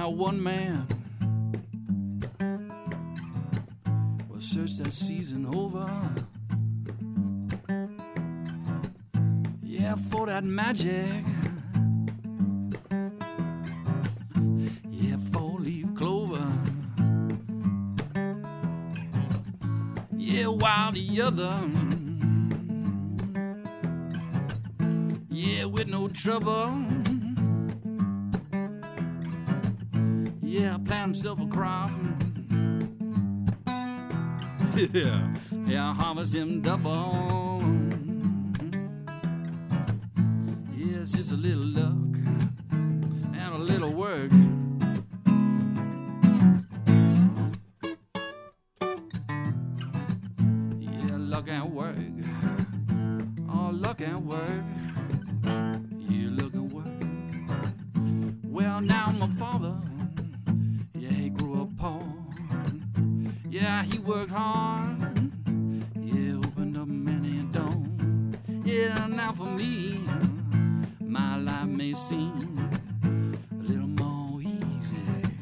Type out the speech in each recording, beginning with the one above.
one man will search that season over. Yeah, for that magic. Yeah, four-leaf clover. Yeah, while the other, yeah, with no trouble. Yeah, plant himself a crop. Yeah, harvest him double. Yeah, it's just a little luck and a little work. Yeah, luck and work. Oh, luck and work. Yeah, luck and work. Well, now my father, yeah, he grew up poor. Yeah, he worked hard. Yeah, opened up many a door. Yeah, now for me, my life may seem a little more easy.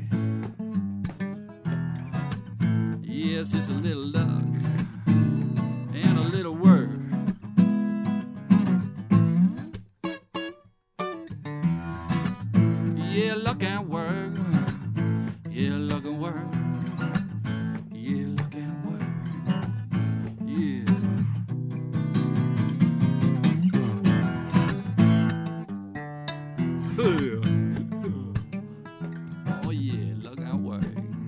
Yes, it's a little luck and a little work. Yeah, luck and work. Yeah, luck and work. Yeah, luck and work. Yeah. Oh yeah, luck and work.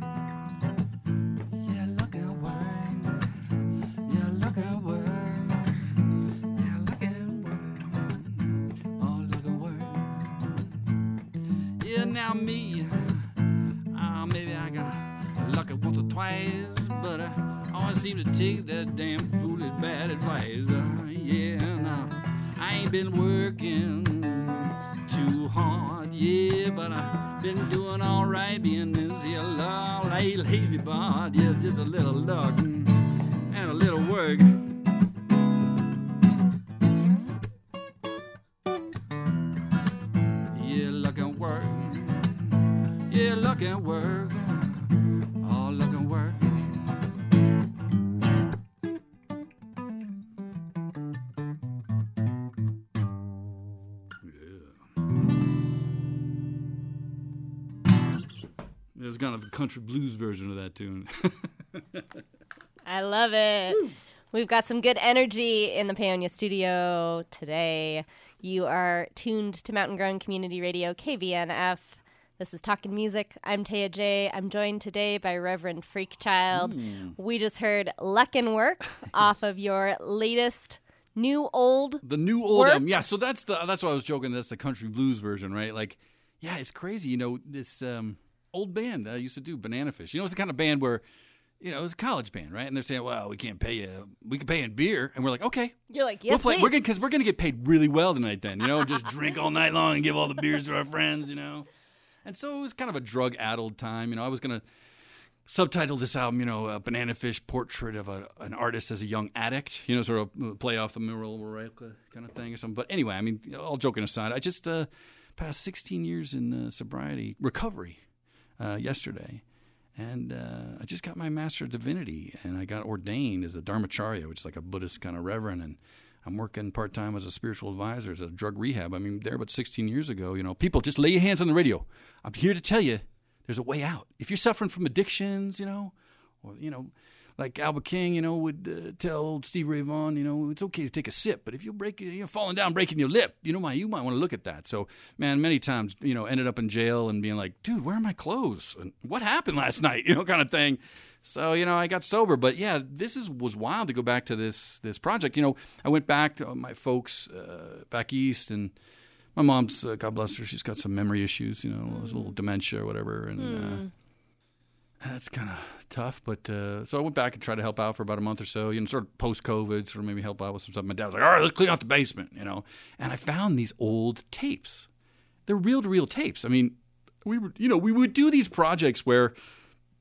Yeah, luck and work. Yeah, luck and work. Yeah, luck and work. Oh, luck and work. Yeah, now me. Maybe I got lucky once or twice, but I always seem to take that damn foolish bad advice. Yeah, nah, I ain't been working too hard, yeah, but I've been doing all right being this here lazy bard. Yeah, just a little luck and a little work. Yeah, luck and work. Yeah, luck and work. Oh, luck and work. Yeah. There's kind of a country blues version of that tune. I love it. Woo. We've got some good energy in the Paonia studio today. You are tuned to Mountain Grown Community Radio, KVNF. This is Talkin' Music. I'm Taya J. I'm joined today by Reverend Freakchild. We just heard Luck and Work off of your latest The New Old album. Yeah, so that's what I was joking. That's the country blues version, right? Like, yeah, it's crazy. You know, this old band that I used to do, Banana Fish. You know, it's the kind of band where, you know, it's a college band, right? And they're saying, well, we can't pay you. We can pay in beer. And we're like, okay. You're like, yes, we'll play. please. Because we're going to get paid really well tonight then, you know, just drink all night long and give all the beers to our friends, you know. And so it was kind of a drug-addled time. You know, I was going to subtitle this album, you know, Banana Fish, Portrait of an Artist as a Young Addict, you know, sort of play off the Muriel Morelka kind of thing or something. But anyway, I mean, all joking aside, I just passed 16 years in sobriety recovery yesterday. And I just got my Master of Divinity, and I got ordained as a Dharmacharya, which is like a Buddhist kind of reverend, and I'm working part-time as a spiritual advisor at a drug rehab. I mean, there about 16 years ago, you know, people, just lay your hands on the radio. I'm here to tell you there's a way out. If you're suffering from addictions, you know, or, you know, like Albert King, you know, would tell Steve Ray Vaughan, you know, it's okay to take a sip, but if you're falling down, breaking your lip, you might want to look at that. So, man, many times, you know, ended up in jail and being like, dude, where are my clothes? And what happened last night? You know, kind of thing. So, you know, I got sober. But, yeah, was wild to go back to this project. You know, I went back to my folks back east, and my mom's, God bless her, she's got some memory issues, you know, a little dementia or whatever, and that's kind of tough. But so I went back and tried to help out for about a month or so, you know, sort of post-COVID, sort of maybe help out with some stuff. My dad was like, all right, let's clean out the basement, you know. And I found these old tapes. They're reel-to-reel tapes. I mean, we would do these projects where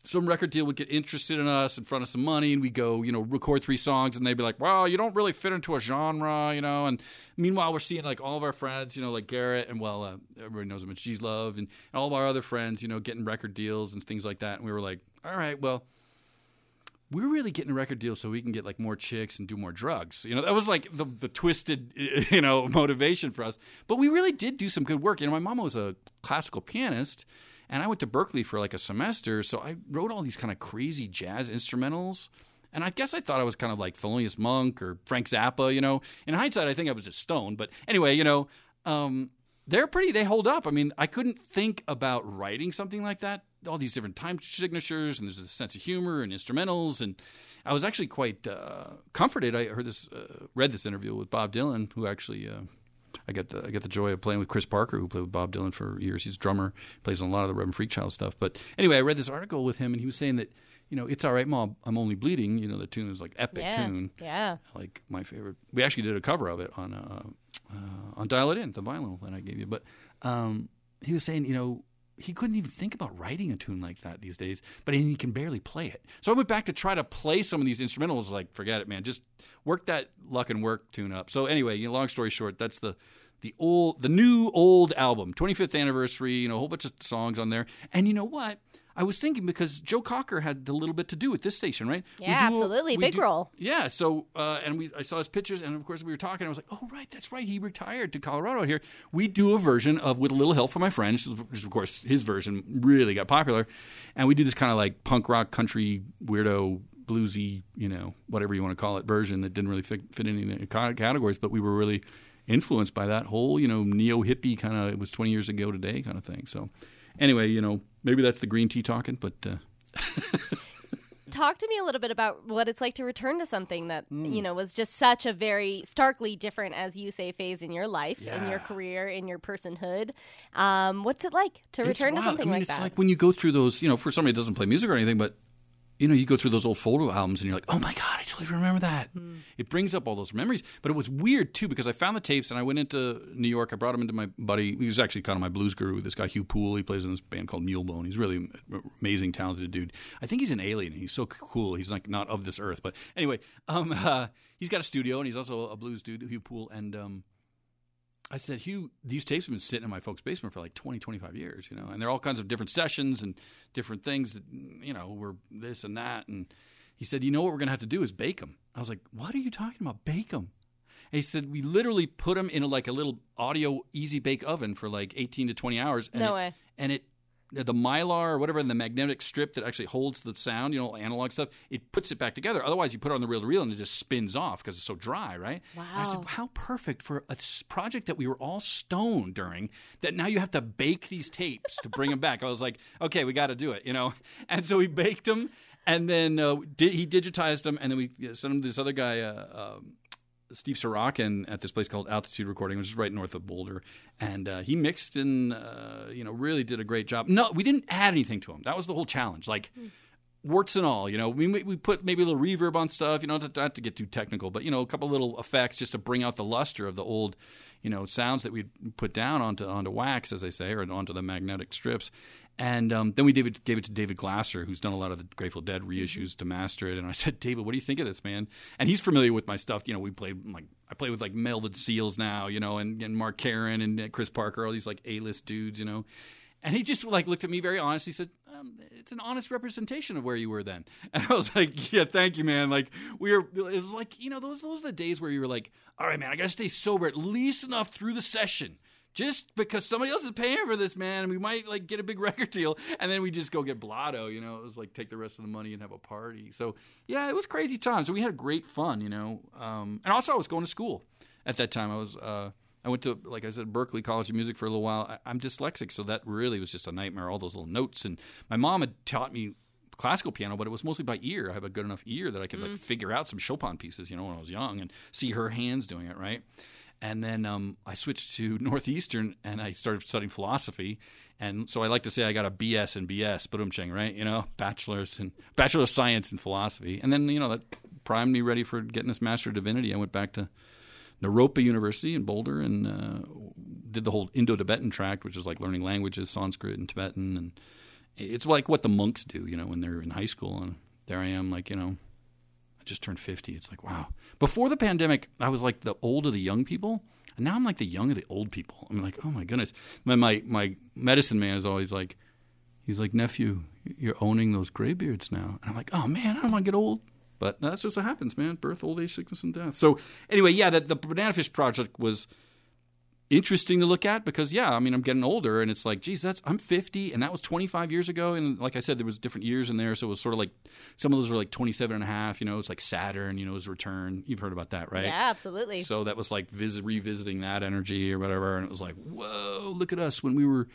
some record deal would get interested in us in front of some money, and we go, record 3 songs, and they'd be like, well, you don't really fit into a genre, and meanwhile, we're seeing like all of our friends, like Garrett, and everybody knows him, it's G's Love, and all of our other friends, getting record deals and things like that. And we were like, all right, well, we're really getting a record deal so we can get like more chicks and do more drugs. That was like the twisted, motivation for us. But we really did do some good work. My mom was a classical pianist, and I went to Berkeley for like a semester, so I wrote all these kind of crazy jazz instrumentals. And I guess I thought I was kind of like Thelonious Monk or Frank Zappa, In hindsight, I think I was just stoned. But anyway, they hold up. I mean, I couldn't think about writing something like that. All these different time signatures, and there's a sense of humor and instrumentals. And I was actually quite comforted. I read this interview with Bob Dylan, who actually... I get the joy of playing with Chris Parker, who played with Bob Dylan for years. He's a drummer, plays on a lot of the Reverend Freakchild stuff. But anyway, I read this article with him, and he was saying that, It's All Right, Mom, I'm Only Bleeding. The tune is like epic tune. Yeah. Like my favorite. We actually did a cover of it on Dial It In, the vinyl that I gave you. But he was saying, he couldn't even think about writing a tune like that these days, but he can barely play it. So I went back to try to play some of these instrumentals. Like, forget it, man. Just work that Luck and Work tune up. So anyway, long story short, that's the new old album, 25th anniversary. A whole bunch of songs on there. And you know what? I was thinking, because Joe Cocker had a little bit to do with this station, right? Yeah, absolutely. Big role. Yeah. So, I saw his pictures, and of course we were talking. I was like, oh, right, that's right. He retired to Colorado here. We do a version of With a Little Help from My Friends, which of course his version really got popular. And we do this kind of like punk rock, country, weirdo, bluesy, whatever you want to call it, version that didn't really fit any categories, but we were really influenced by that whole, neo-hippie kind of, it was 20 years ago today kind of thing. So anyway, maybe that's the green tea talking, but... Talk to me a little bit about what it's like to return to something that, was just such a very starkly different, as you say, phase in your life, in your career, in your personhood. What's it like to return to something like that? It's like when you go through those, for somebody that doesn't play music or anything, but you go through those old photo albums and you're like, oh my God, I totally remember that. It brings up all those memories. But it was weird too, because I found the tapes and I went into New York. I brought him into my buddy. He was actually kind of my blues guru, this guy Hugh Poole. He plays in this band called Mulebone. He's really an amazing, talented dude. I think he's an alien. He's so cool. He's like not of this earth. But anyway, he's got a studio and he's also a blues dude, Hugh Poole. And I said, Hugh, these tapes have been sitting in my folks' basement for like 20, 25 years, and they're all kinds of different sessions and different things that, were this and that. And he said, what we're going to have to do is bake them. I was like, what are you talking about, bake them? And he said, we literally put them in a little audio easy bake oven for like 18 to 20 hours. And no way. And the Mylar or whatever, the magnetic strip that actually holds the sound, analog stuff, it puts it back together. Otherwise, you put it on the reel-to-reel and it just spins off because it's so dry, right? Wow. And I said, how perfect for a project that we were all stoned during, that now you have to bake these tapes to bring them back. I was like, okay, we got to do it, And so we baked them, and then he digitized them, and then we sent them to this other guy, Steve Sorokin, at this place called Altitude Recording, which is right north of Boulder, and he mixed and really did a great job. No, we didn't add anything to them. That was the whole challenge, warts and all. We put maybe a little reverb on stuff, not to get too technical, but a couple little effects just to bring out the luster of the old, sounds that we put down onto wax, as they say, or onto the magnetic strips. And then we gave it to David Glasser, who's done a lot of the Grateful Dead reissues to master it. And I said, David, what do you think of this, man? And he's familiar with my stuff. I play with like Melvin Seals now, and Mark Karen and Chris Parker, all these like A-list dudes, And he just looked at me very honest. He said, it's an honest representation of where you were then. And I was like, yeah, thank you, man. It was like, those are the days where you were like, all right, man, I got to stay sober at least enough through the session. Just because somebody else is paying for this, man, and we might get a big record deal, and then we just go get blotto, It was like take the rest of the money and have a party. So yeah, it was crazy times. So we had great fun, And also I was going to school at that time. I went to, like I said, Berkeley College of Music for a little while. I'm dyslexic, so that really was just a nightmare. All those little notes, and my mom had taught me classical piano, but it was mostly by ear. I have a good enough ear that I could figure out some Chopin pieces, when I was young, and see her hands doing it, right? And then I switched to Northeastern, and I started studying philosophy. And so I like to say I got a BS in BS, Badum-cheng, right? Bachelor of Science in Philosophy. And then, that primed me ready for getting this Master of Divinity. I went back to Naropa University in Boulder and did the whole Indo-Tibetan tract, which is like learning languages, Sanskrit and Tibetan. it's like what the monks do, you know, when they're in high school. And there I am, like, you know, I just turned 50. It's like, wow. Before the pandemic, I was like the old of the young people. And now I'm like the young of the old people. I'm like, oh my goodness. My medicine man is always like, he's like, nephew, you're owning those graybeards now. And I'm like, oh man, I don't want to get old. But that's just what happens, man. Birth, old age, sickness, and death. So anyway, yeah, the Banana Fish project was interesting to look at because, yeah, I mean, I'm getting older, and it's like, geez, I'm 50, and that was 25 years ago. And like I said, there was different years in there, so it was sort of like some of those were like 27 and a half. You know, it's like Saturn, you know, his return. You've heard about that, right? Yeah, absolutely. So that was like revisiting that energy or whatever, and it was like, whoa, look at us when we were,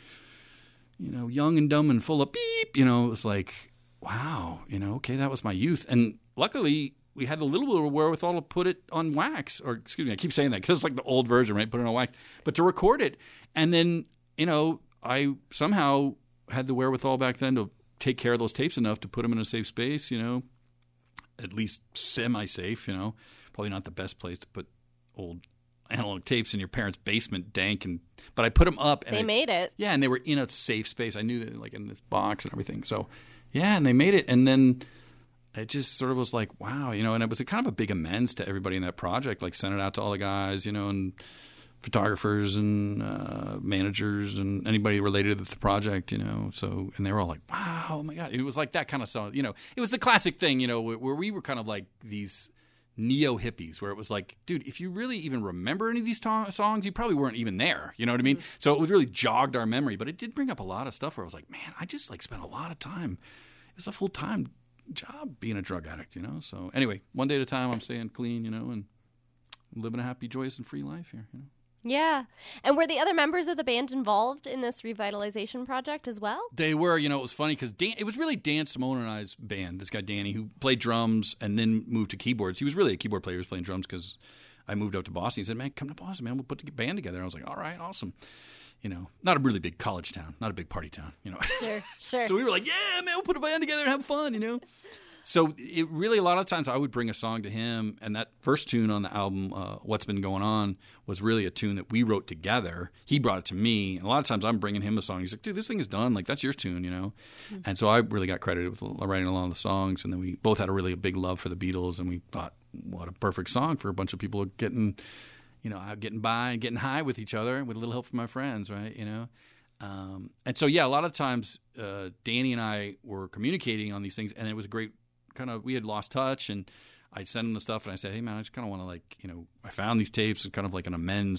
you know, young and dumb and full of beep. You know, it was like, wow, you know, okay, that was my youth, and luckily, we had a little bit of wherewithal to put it on wax, or excuse me, I keep saying that because it's like the old version, right? Put it on wax, but to record it. And then, you know, I somehow had the wherewithal back then to take care of those tapes enough to put them in a safe space, you know, at least semi-safe, you know. Probably not the best place to put old analog tapes in your parents' basement, dank. But I put them up. And they made it. Yeah, and they were in a safe space. I knew that, like in this box and everything. So, yeah, and they made it. And then it just sort of was like, wow, you know, and it was a kind of a big amends to everybody in that project, like sent it out to all the guys, you know, and photographers and managers and anybody related to the project, you know. So, and they were all like, wow, oh my God. It was like that kind of song, you know. It was the classic thing, you know, where we were kind of like these neo-hippies, where it was like, dude, if you really even remember any of these songs, you probably weren't even there, you know what I mean? Mm-hmm. So it was really jogged our memory, but it did bring up a lot of stuff where I was like, man, I just like spent a lot of time. It was a full-time job being a drug addict, you know. So anyway, one day at a time, I'm staying clean, you know, and living a happy, joyous, and free life here, you know. Yeah. And were the other members of the band involved in this revitalization project as well? They were. You know, it was funny because it was really Dan Simone and I's band, this guy Danny, who played drums and then moved to keyboards. He was really a keyboard player. He was playing drums because I moved up to Boston. He said, man, come to Boston, man. We'll put the band together. And I was like, all right, awesome. You know, not a really big college town, not a big party town, you know. Sure. So we were like, yeah, man, we'll put a band together and have fun, you know. So it really, a lot of times I would bring a song to him, and that first tune on the album, What's Been Going On, was really a tune that we wrote together. He brought it to me, and a lot of times I'm bringing him a song. He's like, dude, this thing is done. Like, that's your tune, you know? Mm-hmm. And so I really got credited with writing a lot of the songs, and then we both had a really big love for the Beatles, and we thought, what a perfect song for a bunch of people getting, you know, out getting by and getting high with each other with a little help from my friends, right, you know? And so, yeah, a lot of times Danny and I were communicating on these things, and it was a great kind of, we had lost touch, and I'd send him the stuff, and I said, hey, man, I just kind of want to, like, you know, I found these tapes and kind of like an amend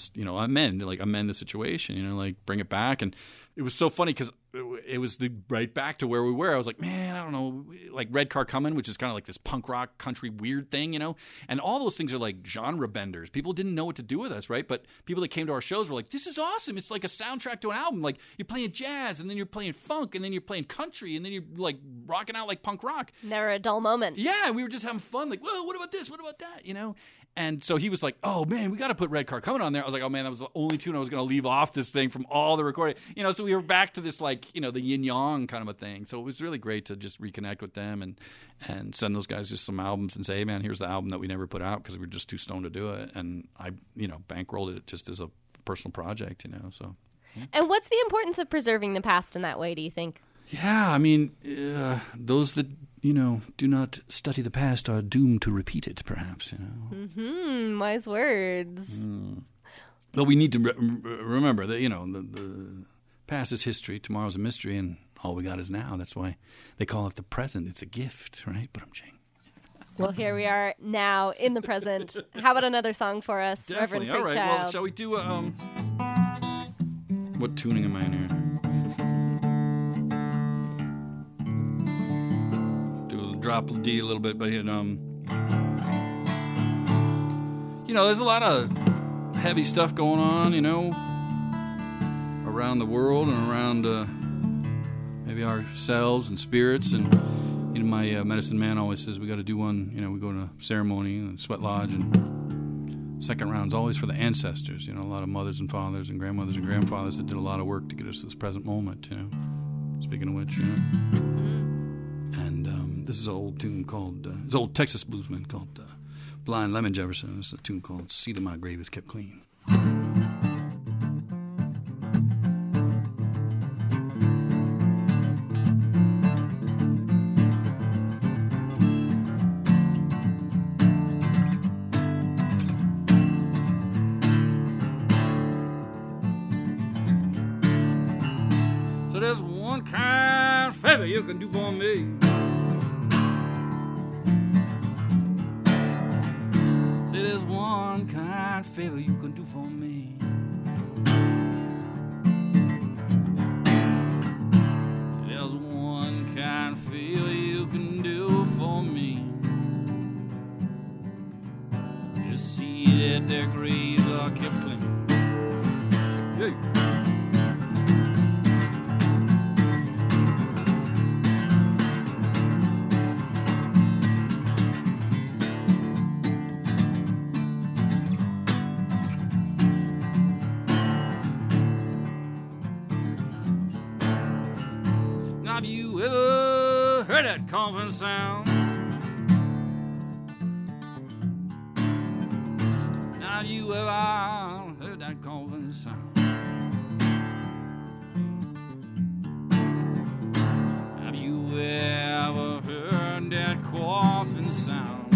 the situation, you know, like bring it back. And it was so funny because it was right back to where we were. I was like, man, I don't know, like Red Car Coming', which is kind of like this punk rock country weird thing, you know? And all those things are like genre benders. People didn't know what to do with us, right? But people that came to our shows were like, this is awesome. It's like a soundtrack to an album. Like, you're playing jazz, and then you're playing funk, and then you're playing country, and then you're like rocking out like punk rock. Never a dull moment. Yeah, we were just having fun. Like, well, what about this? What about that? You know? And so he was like, oh, man, we got to put Red Car Coming' on there. I was like, oh, man, that was the only tune I was going to leave off this thing from all the recording. You know, so we were back to this, like, you know, the yin-yang kind of a thing. So it was really great to just reconnect with them and send those guys just some albums and say, hey, man, here's the album that we never put out because we were just too stoned to do it. And I, you know, bankrolled it just as a personal project, you know, so. Yeah. And what's the importance of preserving the past in that way, do you think? Yeah, I mean, those that, you know, do not study the past are doomed to repeat it, perhaps, you know. Mm-hmm. Wise words. Though we need to remember that, you know, the past is history, tomorrow's a mystery, and all we got is now. That's why they call it the present. It's a gift, right? But I'm ching. Well, here we are now in the present. How about another song for us, Definitely. Reverend Freakchild? All right. Well, shall we do what tuning am I in here? Drop the D a little bit, but you know, there's a lot of heavy stuff going on, you know, around the world and around maybe ourselves and spirits. And you know, my medicine man always says we got to do one. You know, we go to a ceremony and sweat lodge, and second round's always for the ancestors. You know, a lot of mothers and fathers and grandmothers and grandfathers that did a lot of work to get us to this present moment. You know, speaking of which, you know. This is an old tune called, it's an old Texas bluesman called Blind Lemon Jefferson. This is a tune called See That My Grave Is Kept Clean. one kind favor you can do for me. Say there's one kind favor you can do for me. Say there's one kind favor you can do for me. You see that their graves are kept clean. Hey. Have you ever heard that coffin sound? Have you ever heard that coffin sound? Have you ever heard that coffin sound?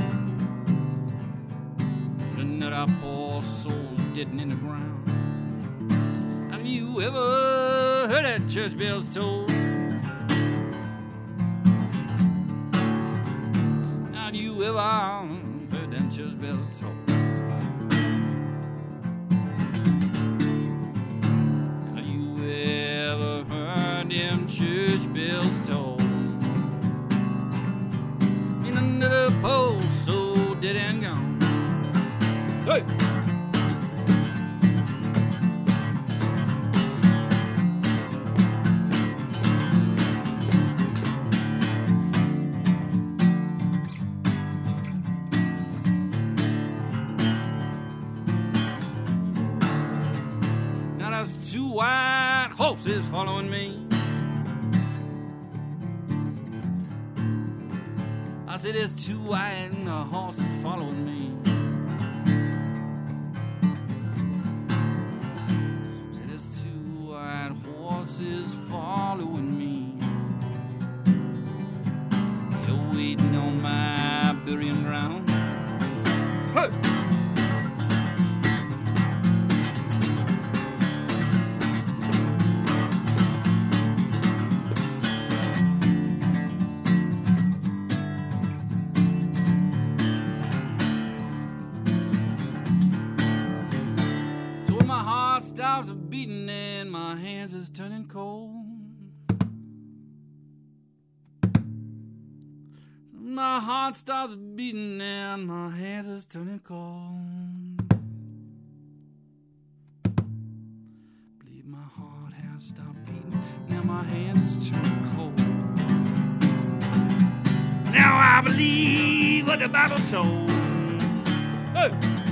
Another poor soul's dead in the ground. Have you ever heard that church bells toll? Have you ever heard them church bells toll? Have you ever heard them church bells toll? In another post so dead and gone. Hey! Two white horses following me. I said there's two white horses following me. I said there's two white horses following me. They're waiting on my burying ground. Hey! Stops beating and my hands is turning cold. My heart stops beating and my hands is turning cold. Believe my heart has stopped beating, now my hands is turning cold. Now I believe what the Bible told. Hey!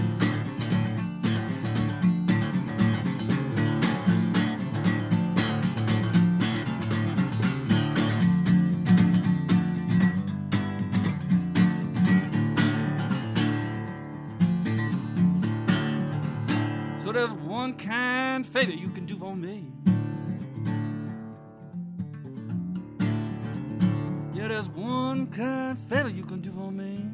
There's one kind favor you can do for me. Yeah, there's one kind favor you can do for me.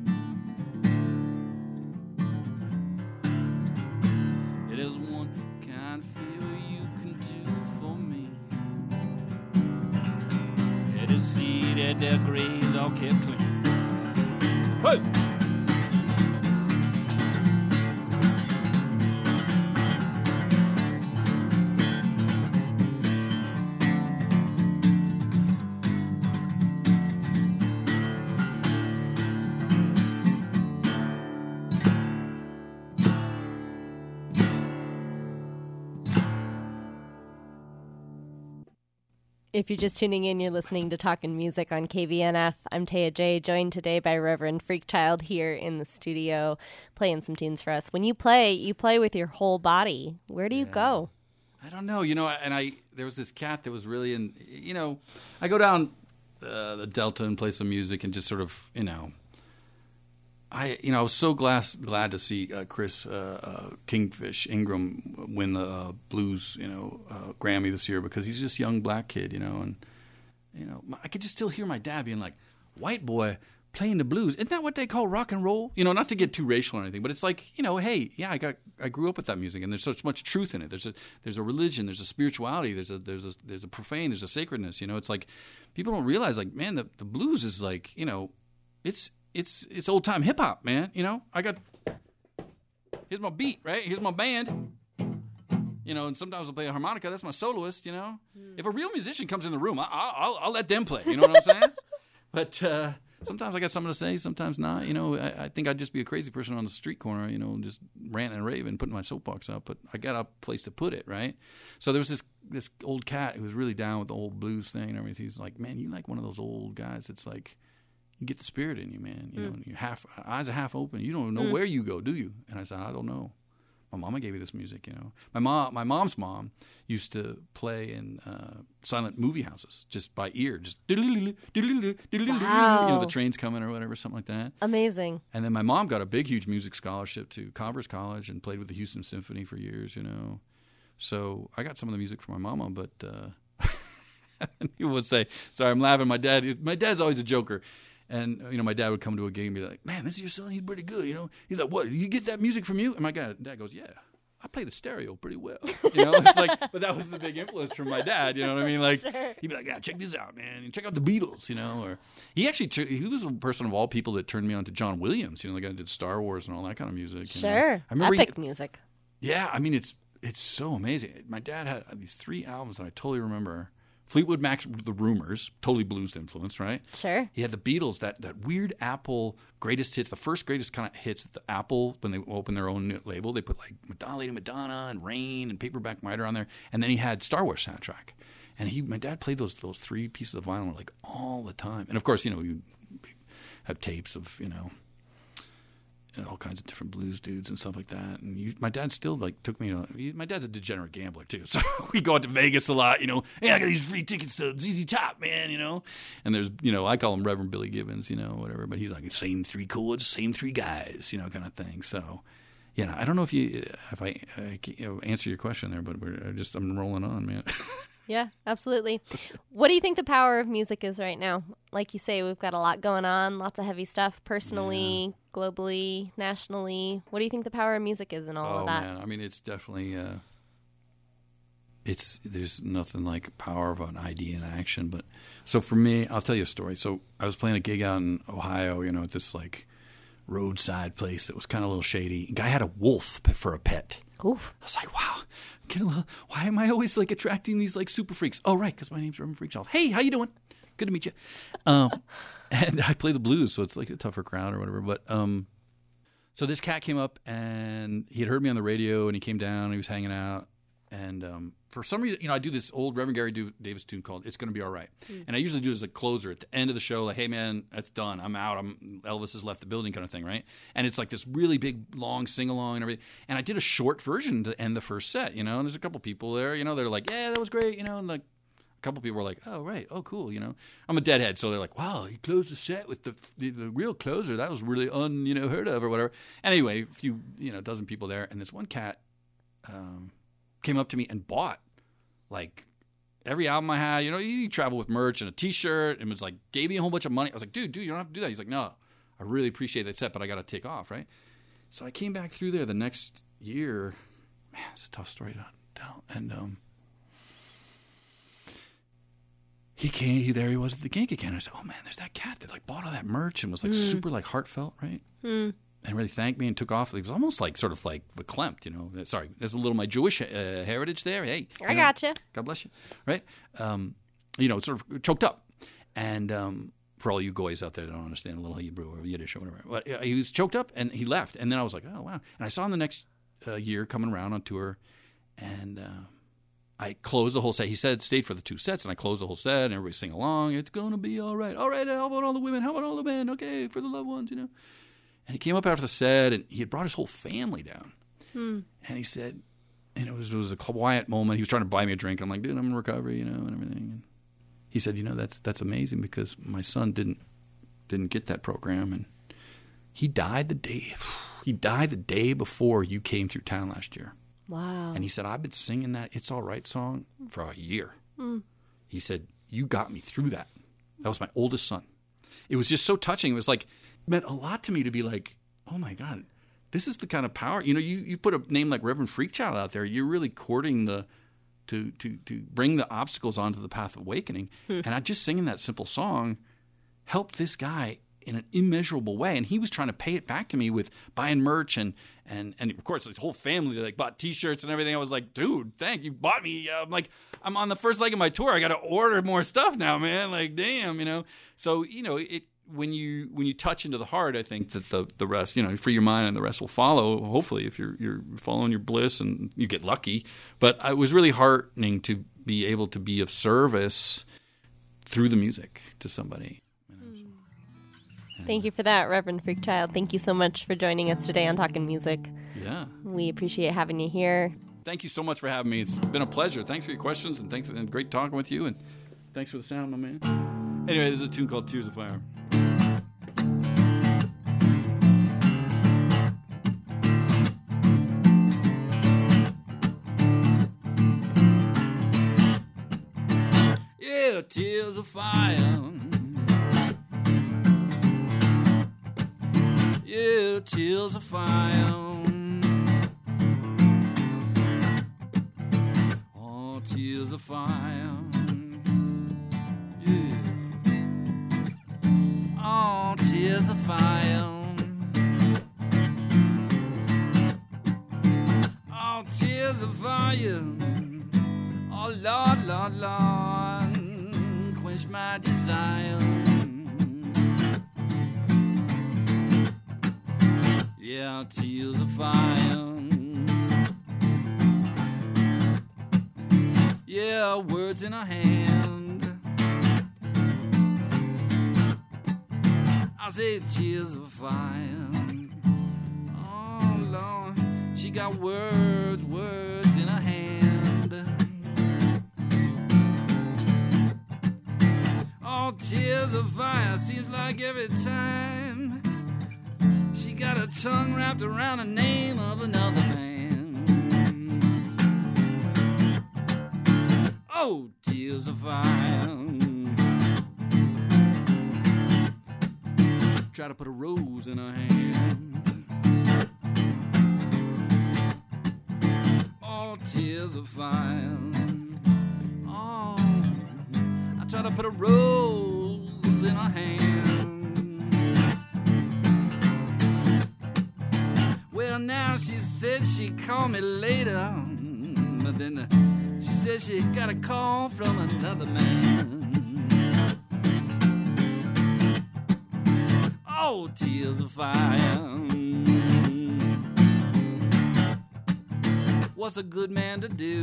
Yeah, there's one kind favor you can do for me. Yeah, to see that their graves all kept clean. Hey! If you're just tuning in, you're listening to Talkin' Music on KVNF. I'm Taya J, joined today by Reverend Freakchild here in the studio, playing some tunes for us. When you play with your whole body. Where do you go? I don't know. And there was this cat that was really in, I go down the Delta and play some music and just sort of, I was so glad to see Chris Kingfish Ingram win the blues, Grammy this year, because he's just a young black kid, and I could just still hear my dad being like, "White boy playing the blues. Isn't that what they call rock and roll? You know, not to get too racial or anything, but it's like, you know, hey, yeah, I grew up with that music, and there's so much truth in it. There's a religion, there's a spirituality, there's a profane, there's a sacredness. You know, it's like people don't realize, like, man, the blues is like, you know, it's old time hip hop, man. You know, here's my beat, right? Here's my band. You know, and sometimes I'll play a harmonica. That's my soloist, you know. If a real musician comes in the room, I'll let them play. You know what I'm saying? But sometimes I got something to say, sometimes not. You know, I think I'd just be a crazy person on the street corner, you know, just ranting and raving, putting my soapbox up. But I got a place to put it, right? So there was this old cat who was really down with the old blues thing and everything. He's like, man, you like one of those old guys. It's like you get the spirit in you, man. You know, and your eyes are half open. You don't know where you go, do you? And I said, I don't know. My mama gave me this music, you know. My mom's mom used to play in silent movie houses just by ear, just wow. You know, the train's coming or whatever, something like that. Amazing. And then my mom got a big, huge music scholarship to Converse College and played with the Houston Symphony for years, you know. So I got some of the music from my mama, but people would say, sorry, I'm laughing. My dad's always a joker. And, you know, my dad would come to a game and be like, man, this is your son. He's pretty good, you know. He's like, what, you get that music from you? And my dad goes, yeah, I play the stereo pretty well. You know, it's like, but that was the big influence from my dad, you know what I mean? Like, sure. He'd be like, yeah, check this out, man. And check out the Beatles, you know. Or he was a person of all people that turned me on to John Williams, you know, the guy that did Star Wars and all that kind of music. Sure. I remember epic music. Yeah, I mean, it's so amazing. My dad had these 3 albums that I totally remember. Fleetwood Mac's The Rumors, totally blues influence, right? Sure. He had the Beatles, that weird Apple greatest hits, the first greatest kind of hits that the Apple, when they opened their own label, they put like Lady Madonna and Rain and Paperback Writer on there. And then he had Star Wars soundtrack. And my dad played those 3 pieces of vinyl like all the time. And of course, you know, you have tapes of, you know, all kinds of different blues dudes and stuff like that. And my dad still like took me. My dad's a degenerate gambler too, so we go out to Vegas a lot. You know, hey, I got these free tickets to ZZ Top, man. You know, and there's, you know, I call him Reverend Billy Gibbons, you know, whatever. But he's like, same 3 chords, same 3 guys, you know, kind of thing. So, yeah, I don't know if I answer your question there, but I'm rolling on, man. Yeah, absolutely. What do you think the power of music is right now? Like you say, we've got a lot going on, lots of heavy stuff personally, globally, nationally. What do you think the power of music is in all of that? Oh, man. I mean, it's definitely, there's nothing like power of an idea in action. But so for me, I'll tell you a story. So I was playing a gig out in Ohio, you know, at this like roadside place that was kind of a little shady. The guy had a wolf for a pet. Oof. I was like, wow, why am I always like attracting these like super freaks? Oh, right, because my name's Reverend Freakshaw. Hey, how you doing? Good to meet you. And I play the blues, so it's like a tougher crowd or whatever. But so this cat came up, and he had heard me on the radio, and he came down, and he was hanging out. And for some reason, you know, I do this old Reverend Gary Davis tune called "It's Gonna Be All Right," and I usually do it as a closer at the end of the show, like, "Hey, man, that's done. I'm out. Elvis has left the building," kind of thing, right? And it's like this really big, long sing along and everything. And I did a short version to end the first set, you know. And there's a couple people there, you know, they're like, "Yeah, that was great," you know, and like a couple people were like, "Oh, right, oh, cool," you know. I'm a deadhead, so they're like, "Wow, he closed the set with the real closer. That was really heard of or whatever." Anyway, a few, you know, dozen people there, and this one cat came up to me and bought like every album I had. You know, you travel with merch and a T-shirt, and was like, gave me a whole bunch of money. I was like, dude, you don't have to do that. He's like, no, I really appreciate that set, but I got to take off, right? So I came back through there the next year. Man, it's a tough story to tell. And there he was at the gig again. I said, oh man, there's that cat that like bought all that merch and was like super like heartfelt, right? And really thanked me and took off. It was almost like sort of like verklempt, you know. Sorry, there's a little of my Jewish heritage there. Hey, I gotcha. God bless you, right? You know, sort of choked up. And for all you goys out there that don't understand a little Hebrew or Yiddish or whatever, but he was choked up and he left. And then I was like, oh wow. And I saw him the next year coming around on tour, and I closed the whole set. He stayed for the 2 sets, and I closed the whole set, and everybody sing along. It's gonna be all right. All right, how about all the women? How about all the men? Okay, for the loved ones, you know. And he came up after the set, and he had brought his whole family down. And he said, and it was a quiet moment. He was trying to buy me a drink. I'm like, dude, I'm in recovery, you know, and everything. And he said, you know, that's amazing because my son didn't get that program, and he died the day before you came through town last year. Wow. And he said, I've been singing that It's All Right song for a year. He said, you got me through that. That was my oldest son. it was just so touching. It was like, meant a lot to me to be like, oh my God, this is the kind of power. You put a name like Reverend Freakchild out there, you're really courting to bring the obstacles onto the path of awakening. And I just singing that simple song helped this guy in an immeasurable way. And he was trying to pay it back to me with buying merch and of course his whole family like bought T-shirts and everything. I was like, dude, thank you, bought me. I'm like, I'm on the first leg of my tour. I got to order more stuff now, man. Like, damn, So when you touch into the heart, I think that the rest, free your mind and the rest will follow. Hopefully, if you're following your bliss and you get lucky. But it was really heartening to be able to be of service through the music to somebody. Thank you for that, Reverend Freakchild. Thank you so much for joining us today on Talkin' Music. Yeah. We appreciate having you here. Thank you so much for having me. It's been a pleasure. Thanks for your questions, and great talking with you, and thanks for the sound, my man. Anyway, this is a tune called Tears of Fire. Yeah, tears of fire. Yeah, tears of fire. Oh, tears of fire. Yeah. Oh, tears of fire. Oh, tears of fire. Oh, Lord, Lord, Lord, quench my desire. Yeah, tears of fire. Yeah, words in a hand. I say tears of fire. Oh Lord, she got words in her hand. Oh, tears of fire. Seems like every time she got her tongue wrapped around the name of another man. Oh, tears of fire. Try to put a rose in her hand. Oh, tears of fire. Oh, I try to put a rose in her hand. Well, now she said she'd call me later, but then she said she got a call from another man. Oh, tears of fire. What's a good man to do?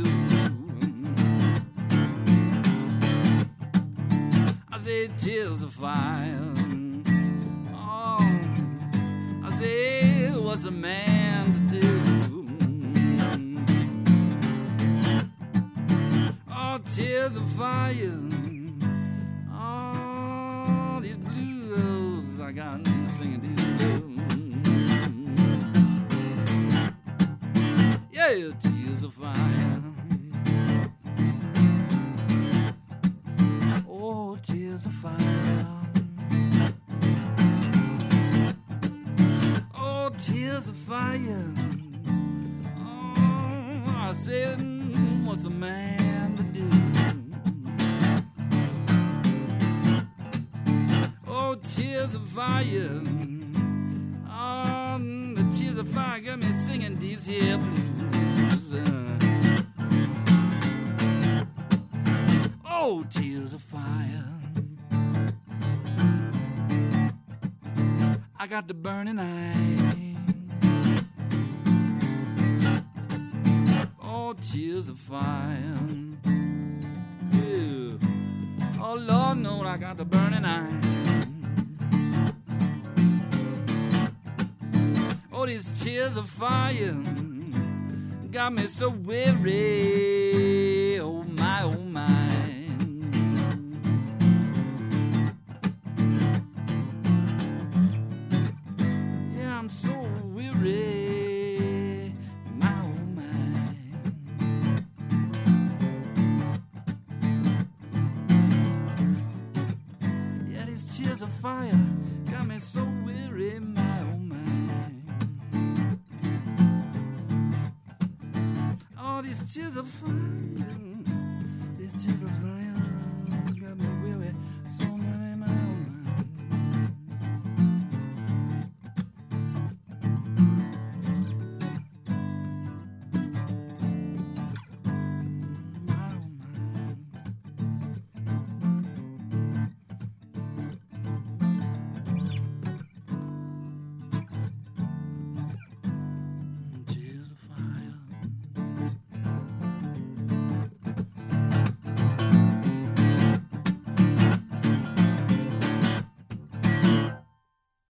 I said tears of fire. Oh, I say, what's a man to do? Oh, tears of fire. Oh, these blues I got singing these blues. Yeah, tears of fire. Oh, tears of fire. Tears of fire. Oh, I said, what's a man to do? Oh, tears of fire. Oh, the tears of fire got me singing these here blues. Oh, tears of fire. I got the burning eye. Oh, tears of fire. Yeah. Oh, Lord, no, I got the burning eye. Oh, these tears of fire got me so weary. Oh, my, oh, my. Yeah, I'm so weary. My, oh, my. Yeah, these tears of fire. fire got me so weary, my oh my. All these tears of fire, these tears of fire.